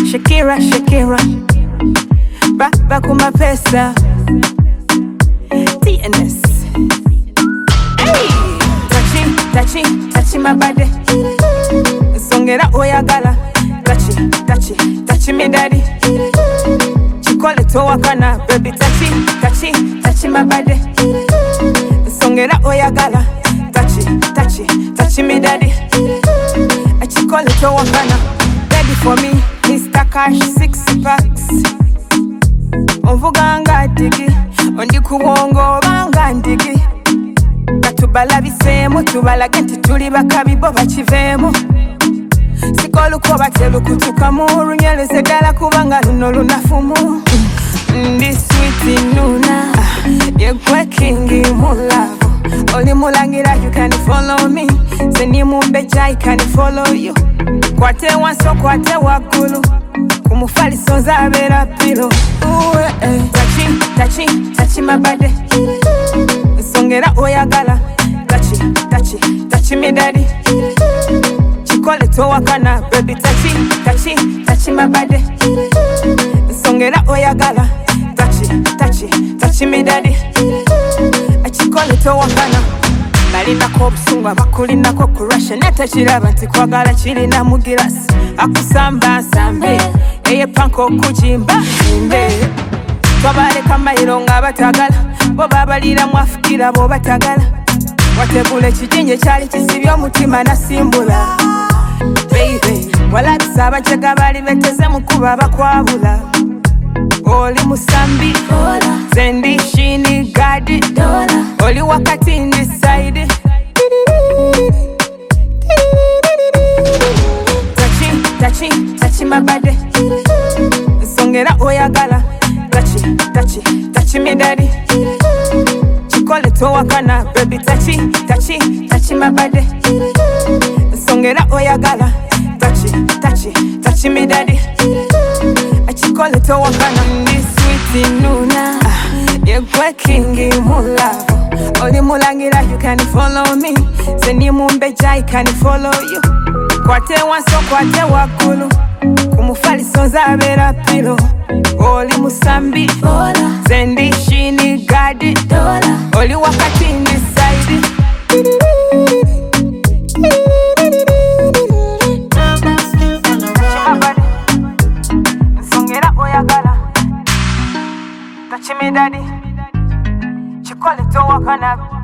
Shakira, Shakira, baba kuma pesa. TNS. Hey, touchy my body. Songera oyagala. Touchy me daddy. Chikole to wakana, baby touchy my body. Songera oyagala. Touchy me daddy. Chikole to wakana. Ready for me, Mr. Cash 6 packs. Onvuganga digi, ondi kuwongo banga ndigi. Katubala bisemo, tubala genti tuli bakabi bo bakivemo. Sikolu ko batelu kutuka mu runyeleze dala kubanga luno lunafumu. Ndi sweet nuna, yegwe kingi mulavo. Oli mulangira you can follow me. Seni mumbeja I can follow you. Kwate wanso kwate wakulu. Kumufali sonza abera pilo. Touchy my body. Songera oyagala. Touchy me daddy. Chikole to wakana, baby touchy my body. Songera oyagala. Touchy me daddy. Chikole to wakana. Balina ko busungwa bakulina ko kurasha netachiraba ntikwagala kirina mugirasi akusamba sambe eye panko kujimba inde twabale kamayiro nga batagala bo babalira mwafikira bo batagala wategule kijinje cyali kisibyo omutima nasimbula baby wala bisaba chega bali beteze mukuba bakwabula oli musambi zendi shini gadi oli wakati indi side touchy my body. Songera oyagala. Touchy me daddy. Chikole to wakana, baby touchy my body. Songera oyagala. Touchy me daddy. Chikole to wakana. Ndi sweet nuna, yegwe kingi mulavo. Oli mulangira you can follow me. Seni mumbeja I can follow you. Kwate wanso kwate wakulu. Kumufali sonza abera pilo. Oli musambi zendi shini gadi. Oli wakati indi side. Songera oyagala. Touchy me daddy. Chikole to wakana.